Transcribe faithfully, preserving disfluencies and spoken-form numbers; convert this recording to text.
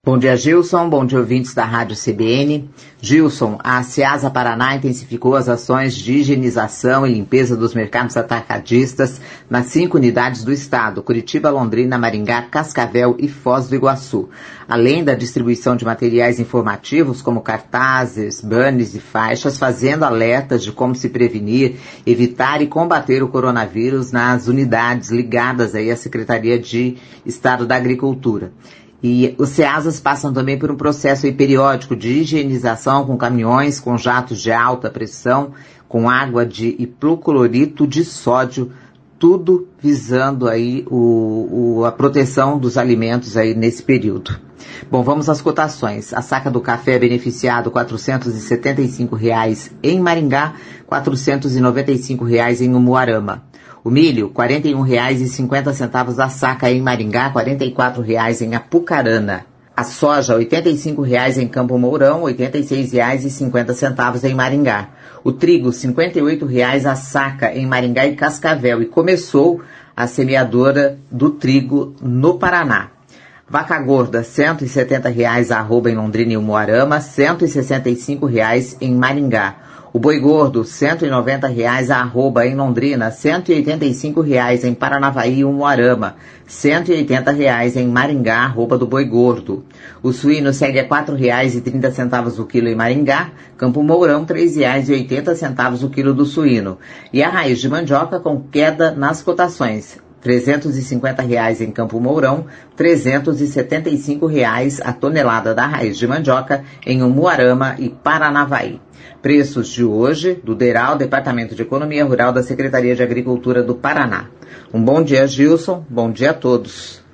Bom dia, Gilson. Bom dia, ouvintes da Rádio C B N. Gilson, a Ceasa Paraná intensificou as ações de higienização e limpeza dos mercados atacadistas nas cinco unidades do estado: Curitiba, Londrina, Maringá, Cascavel e Foz do Iguaçu. Além da distribuição de materiais informativos como cartazes, banners e faixas, fazendo alertas de como se prevenir, evitar e combater o coronavírus nas unidades ligadas aí à Secretaria de Estado da Agricultura. E os Ceasas passam também por um processo aí periódico de higienização com caminhões, com jatos de alta pressão, com água de hipoclorito de sódio, tudo visando aí o, o, a proteção dos alimentos aí nesse período. Bom, vamos às cotações. A saca do café é beneficiado quatrocentos e setenta e cinco reais em Maringá, quatrocentos e noventa e cinco reais em Umuarama. O milho, quarenta e um reais e cinquenta centavos a saca em Maringá, quarenta e quatro reais em Apucarana. A soja, oitenta e cinco reais em Campo Mourão, oitenta e seis reais e cinquenta centavos em Maringá. O trigo, cinquenta e oito reais a saca em Maringá e Cascavel. E começou a semeadora do trigo no Paraná. Vaca gorda, cento e setenta reais a arroba em Londrina e Umuarama, cento e sessenta e cinco reais em Maringá. O boi gordo, cento e noventa reais a arroba em Londrina, cento e oitenta e cinco reais em Paranavaí e Umuarama, cento e oitenta reais em Maringá, arroba do boi gordo. O suíno segue a quatro reais e trinta centavos o quilo em Maringá, Campo Mourão, três reais e oitenta centavos o quilo do suíno. E a raiz de mandioca com queda nas cotações: trezentos e cinquenta reais em Campo Mourão, trezentos e setenta e cinco reais a tonelada da raiz de mandioca em Umuarama e Paranavaí. Preços de hoje do DERAL, Departamento de Economia Rural da Secretaria de Agricultura do Paraná. Um bom dia, Gilson. Bom dia a todos.